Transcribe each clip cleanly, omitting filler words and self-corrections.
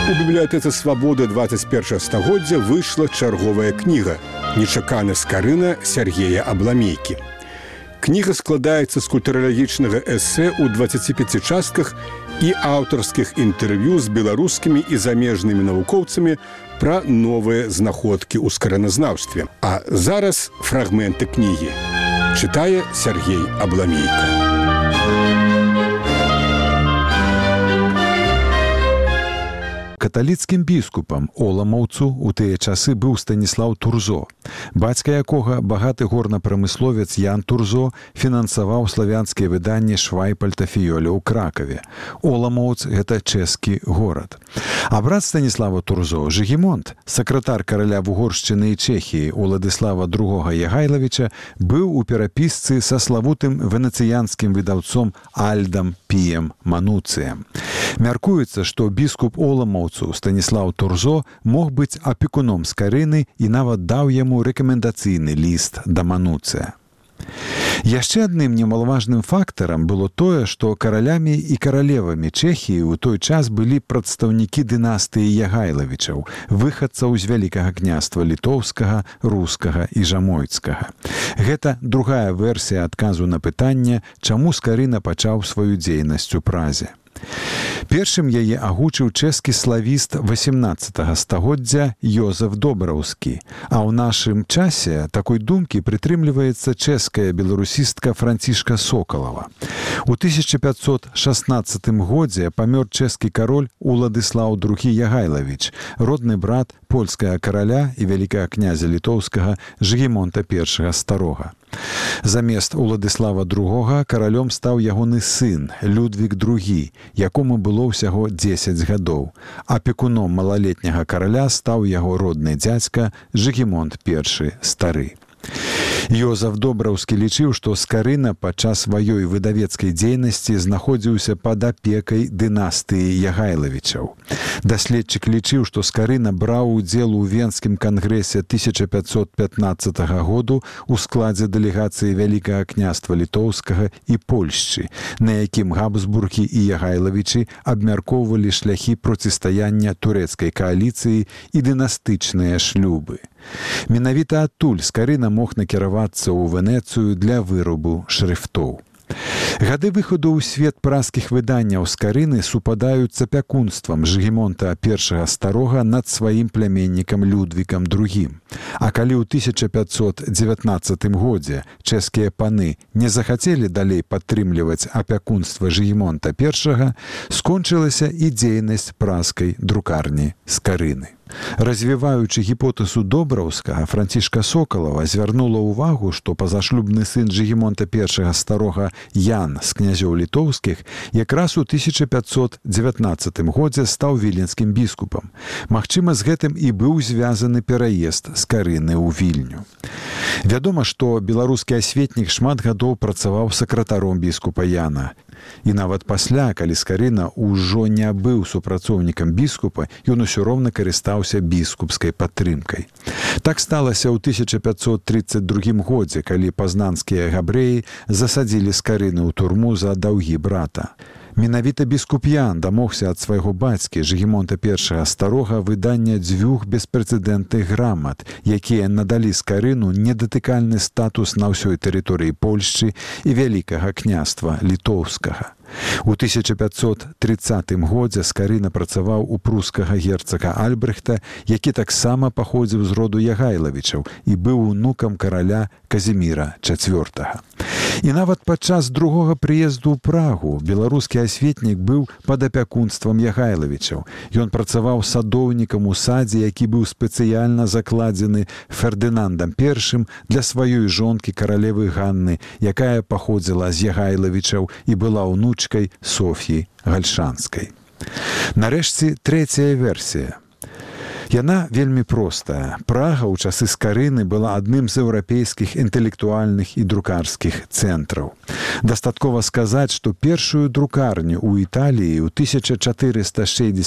У бібліятэцы «Свабода» 21 стагоддзя выйшла чарговая кніга «Нечакана Скарына» Сергея Абламейкі. Кніга складаецца з культуралагічнага эсэ ў 25 частках і аўтарскіх інтэрв'ю з беларускімі і замежнымі навукоўцамі пра новыя знаходкі ў скараназнаўстве. А зараз фрагменты кнігі. Чытае Сергей Абламейка. Каталіцкім біскупам Оламаўцу ў тыя часы быў Станіслаў Турзо, бацька якога багаты горна-прамысловец Ян Турзо фінансаваў славянскія выданні Швайпальта Фіёля ў Кракаве. Оламаўц – гэта чэшскі горад. А брат Станіслава Турзо, Жыгімонт, сакратар караля Вугоршчыны і Чэхіі Уладыслава II Ягайлавіча, быў у перапісцы са славутым венецыянскім выдаўцом Альдам Піем Мануцыем. Мяркуецца, што біскуп Оламаўцу Станіслаў Турзо мог быць апекуном Скарыны і нават даў яму рэкамендацыйны ліст да Мануцыя. Яшчэ адным немалаважным фактарам было тое, што каралямі і каралевамі Чэхіі ў той час былі прадстаўнікі дынастыі Ягайлавічаў, выхадцаў з Вялікага княства літоўскага, рускага і жамойцкага. Гэта другая версія адказу на пытанне, чаму Скарына пачаў сваю дзейнасць у Празе. Першым яе агучыў чэшскі славіст 18 стагоддзя Йозеф Добраўскі, а ў нашым часе такой думкі прытрымліваецца чэшская беларусістка Францішка Сокалава. У 1516 годзе памёр чэшскі кароль Уладыслаў II Ягайлавіч, родны брат польскага караля і вялікага князя літоўскага Жыгімонта I Старога. Замест Уладыслава II каралём стаў ягоны сын Людвік II, якому было ўсяго 10 гадоў. Апекуном малалетняга караля стаў яго родны дзядзька Жыгімонт I Стары. Йозеф Добраўскі лічыў, што Скарына падчас сваёй выдавецкай дзейнасці знаходзіўся пад апекай дынастыі Ягайлавічаў. Даследчык лічыў, што Скарына браў удзел у Венскім кангрэсе 1515 году ў складзе дэлегацыі Вялікага княства літоўскага і Польшчы, на якім Габсбургі і Ягайлавічы абмяркоўвалі шляхі процістаяння турэцкай кааліцыі і дынастычныя шлюбы. Менавіта адтуль Скарына мог накіравацца ў Венецыю для вырабу шрыфтоў. Гады выхаду ў свет празскіх выданняў Скарыны супадаюць з апякунствам Жыгімонта I Старога над сваім пляменнікам Людвікам II. А калі ў 1519 годзе чэшскія паны не захацелі далей падтрымліваць апякунства Жыгімонта I, скончылася і дзейнасць празскай друкарні Скарыны. Развіваючы гіпотэзу Добраўскага, Францішка Сокалава звярнула ўвагу, што пазашлюбны сын Жыгімонта I Старога Ян з князёў літоўскіх якраз у 1519 годзе стаў віленскім біскупам. Магчыма, з гэтым і быў звязаны пераезд Скарыны ў Вільню. Вядома, што беларускі асветнік шмат гадоў працаваў сакратаром біскупа Яна. І нават пасля, калі Скарына ўжо не быў супрацоўнікам біскупа, ён усё роўна карыстаўся біскупскай падтрымкай. Так сталася ў 1532 годзе, калі пазнанскія габрэі засадзілі Скарыну ў турму за даўгі брата. Менавіта біскуп Ян дамогся ад свайго бацькі Жыгімонта I Старога выдання 2 беспрэцэдэнтных грамат, якія надалі Скарыну недатыкальны статус на ўсёй тэрыторыі Польшчы і Вялікага княства літоўскага. У 1530 годзе Скарына працаваў у прускага герцага Альбрэхта, які таксама паходзіў з роду Ягайлавічаў і быў унукам караля Казіміра IV. І нават падчас другога прыезду ў Прагу беларускі асветнік быў пад апякунствам Ягайлавічаў. Ён працаваў садоўнікам у садзе, які быў спецыяльна закладзены Фердынандам I для сваёй жонкі каралевы Ганны, якая паходзіла з Ягайлавічаў і была ўнучкай Соф'і Гальшанскай. Нарэшце, трэцяя версія. Яна вельмі простая. Прага ў часы Скарыны была адным з еўрапейскіх інтэлектуальных і друкарскіх цэнтраў. Дастаткова сказаць, што першую друкарню ў Італіі ў 1465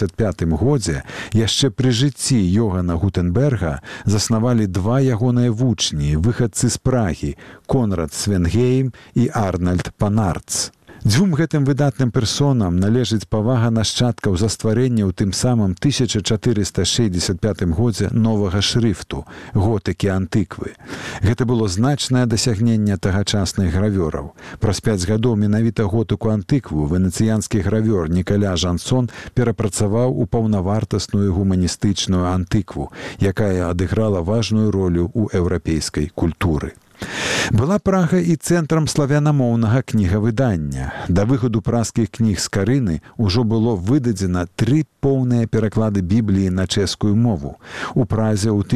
годзе яшчэ пры жыцці Йогана Гутенберга заснавалі 2 ягоныя вучні, выхадцы з Прагі – Конрад Свенгейм і Арнальд Панарц. Дзвюм гэтым выдатным персонам належыць павага нашчадкаў за стварэнне ў тым самым 1465 годзе новага шрыфту готыкі антыквы. Гэта было значнае дасягненне тагачасных гравёраў. Праз 5 гадоў менавіта готыку антыкву венецыянскі гравёр Нікаля Жансон перапрацаваў у паўнавартасную гуманістычную антыкву, якая адыграла важную ролю ў еўрапейскай культуры. Была Прага і цэнтрам славянамоўнага кнігавыдання. Да выхаду пражскіх кніг з Карыны ўжо было выдадзена 3 поўныя пераклады Бібліі на чэшскую мову. У Празе ў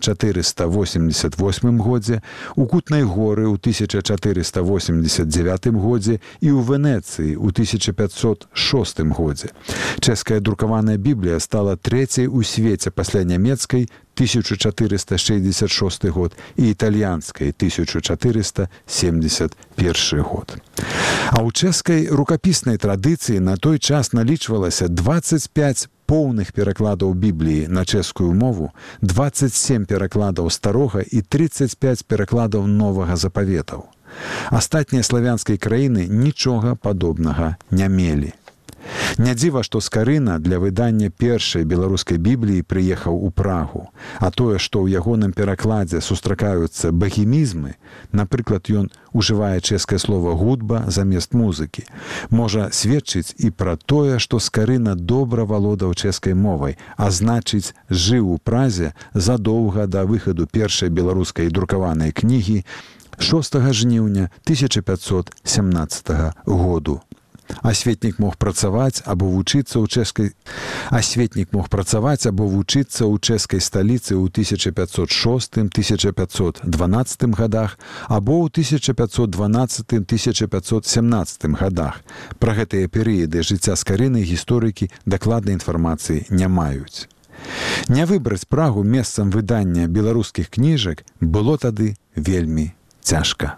1488 годзе, у Кутнай горы ў 1489 годзе і ў Венецыі ў 1506 годзе. Чэшская друкаваная Біблія стала трэцяй у свеце пасля нямецкай 1466 год і італьянскай 1471 год. А ў чэшскай рукапіснай традыцыі на той час налічвалася 25 поўных перакладаў Бібліі на чэшскую мову, 27 перакладаў старога і 35 перакладаў новага запаветаў. Астатнія славянскія краіны нічога падобнага не мелі. Не дзіва, што Скарына для выдання першай беларускай Бібліі прыехаў у Прагу, а тое, што ў ягоным перакладзе сустракаюцца богемізмы, напрыклад, ён ужывае чэшскае слова «гудба» замест музыкі, можа сведчыць і пра тое, што Скарына добра валодаў чэшскай мовай, а значыць, жыў у Празе задоўга да выхаду першай беларускай друкаванай кнігі 6 жніўня 1517 году. Асветнік мог працаваць або вучыцца ў чэшскай сталіцы ў 1506-1512 гадах або ў 1512-1517 гадах. Пра гэтыя перыяды жыцця Скарыны гісторыкі дакладнай інфармацыі не маюць. Не выбраць Прагу месцам выдання беларускіх кніжак было тады вельмі цяжка.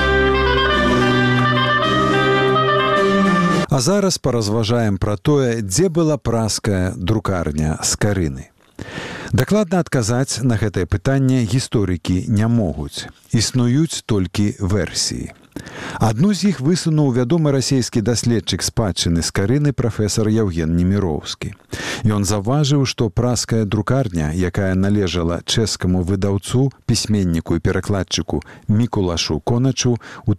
А зараз паразважаем пра тое, дзе была пражская друкарня Скарыны. Дакладна адказаць на гэтае пытанне гісторыкі не могуць. Існуюць толькі версіі. Адну з іх высунуў вядомы расійскі даследчык спадчыны Скарыны прафесар Яўген Неміроўскі. Ён заўважыў, што пражская друкарня, якая належала чэшскаму выдаўцу, пісьменніку і перакладчыку Мікулашу Коначу, у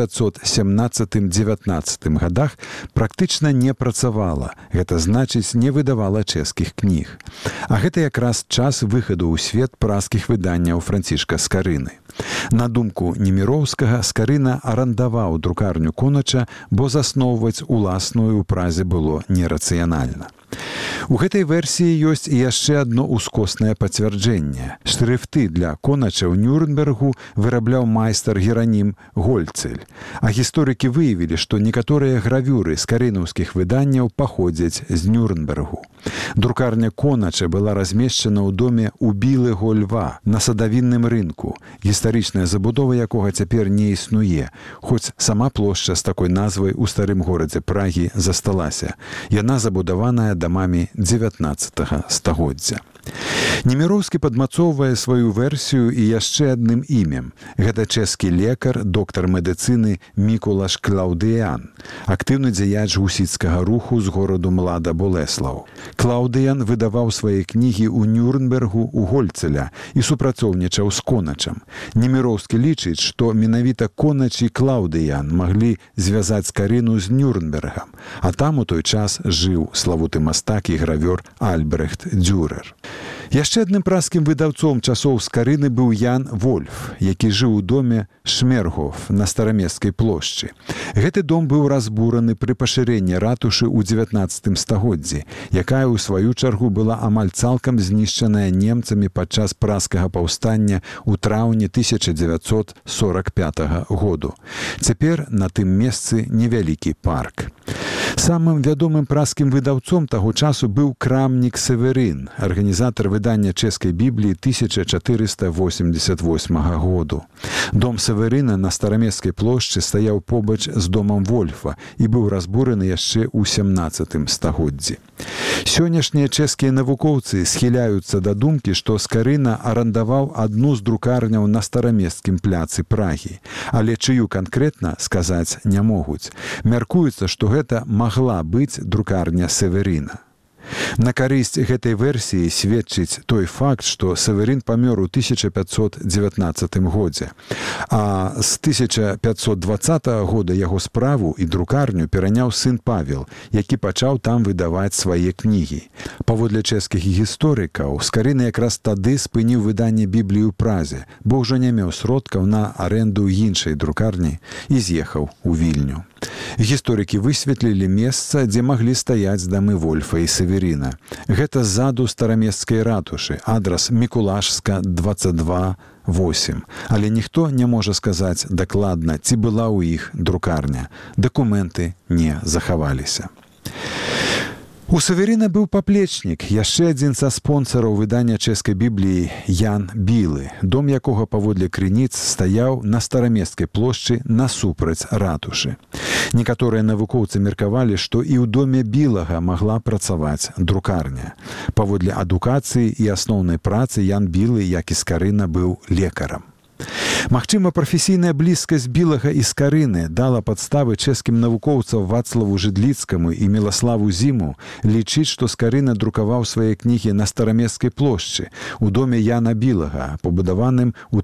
1517-19 гадах практычна не працавала, гэта значыць, не выдавала чэшскіх кніг. А гэта якраз час выхаду ў свет пражскіх выданняў Францішка Скарыны. На думку Неміроўскага, Скарына арандаваў друкарню Конача, бо засноўваць уласную ў Празе было нерацыянальна. У гэтай версіі ёсць і яшчэ адно ускоснае пацвярджэнне. Шрыфты для Конача ў Нюрнбергу вырабляў майстар Геранім Гольцель. А гісторыкі выявілі, што некаторыя гравюры скарынаўскіх выданняў паходзяць з Нюрнбергу. Друкарня Конача была размешчана ў доме у Білага Льва на садавінным рынку, гістарычная забудова якога цяпер не існуе, хоць сама плошча з такой назвай у старым горадзе Прагі засталася. Яна забудаваная дамамі 19 стагоддзя. Неміроўскі падмацоўвае сваю версію і яшчэ адным імем. Гэта чэшскі лекар, доктар медыцыны Мікулаш Клаўдыян, актыўны дзеяч гусіцкага руху з гораду Млада Болеслаў. Клаўдыян выдаваў свае кнігі ў Нюрнбергу у Гольцеля і супрацоўнічаў з Коначам. Неміроўскі лічыць, што менавіта Конач і Клаўдыян маглі звязаць Скарыну з Нюрнбергам, а там у той час жыў славуты мастак і гравёр Альбрехт Дюрер. Яшчэ адным пражскім выдаўцом часоў Скарыны быў Ян Вольф, які жыў у доме Шмергоф на Старамесцкай плошчы. Гэты дом быў разбураны пры пашырэнні ратушы ў 19 стагоддзі, якая ў сваю чаргу была амаль цалкам знішчаная немцамі падчас пражскага паўстання ў траўні 1945 году. Цяпер на тым месцы невялікі парк. Самым вядомым пражскім выдаўцом таго часу быў крамнік Северын, арганізатар выдання чэшскай Бібліі 1488 году. Дом Северына на Старамесцкай плошчы стаяў побач з домам Вольфа і быў разбураны яшчэ ў 17 стагоддзі. Сённяшнія чэшскія навукоўцы схіляюцца да думкі, што Скарына арандаваў адну з друкарняў на старамесцкім пляцы Прагі, але чыю канкрэтна сказаць не могуць. Мяркуецца, што гэта магла быць друкарня Северина. На карысць гэтай версіі сведчыць той факт, што Северин памёр у 1519 годзе, а з 1520 года яго справу і друкарню пераняў сын Павел, які пачаў там выдаваць свае кнігі. Паводле чэшскіх гісторыкаў, Скарына якраз тады спыніў выданне Бібліі ў Празе, бо ўжо не меў сродкаў на арэнду іншай друкарні і з'ехаў у Вільню. Гісторыкі высветлілі месца, дзе маглі стаяць дамы Вольфа і Северина. Гэта ззаду старамесцкай ратушы, адрас Мікулашска, 22/8. Але ніхто не можа сказаць дакладна, ці была ў іх друкарня. Дакументы не захаваліся. У Северина быў паплечнік, яшчэ адзін са спонсараў выдання чэшскай Бібліі Ян Білы, дом якога паводле крыніц стаяў на старамесцкай плошчы насупраць ратушы. Некаторыя навукоўцы меркавалі, што і ў доме Білага магла працаваць друкарня. Паводле адукацыі і асноўнай працы Ян Білы, як і Скарына, быў лекарам. Магчыма, прафесійная блізкасць Білага і Скарыны дала падставы чэшскім навукоўцам Вацлаву Жыдліцкаму і Мілаславу Зіму лічыць, што Скарына друкаваў свае кнігі на старамесцкай плошчы у доме Яна Білага, пабудаваным у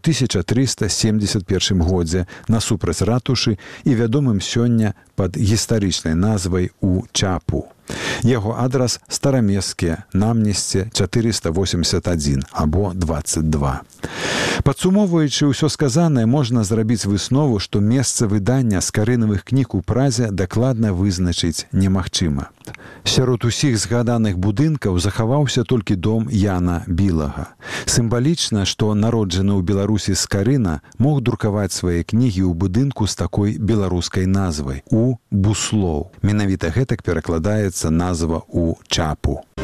1371 годзе насупраць ратушы і вядомым сёння пад гістарычнай назвай у Чапу. Яго адрас старамесцкія, Намнесце, 481 або 22. Падсумоўваючы ўсё сказанае, можна зрабіць выснову, што месца выдання скарынавых кніг у Празе дакладна вызначыць немагчыма. Сярод усіх згаданых будынкаў захаваўся толькі дом Яна Білага. Сімвалічна, што народжаны ў Беларусі Скарына мог друкаваць свае кнігі ў будынку з такой беларускай назвай – у Буслоў. Менавіта гэтак перакладаецца назва у Чапу.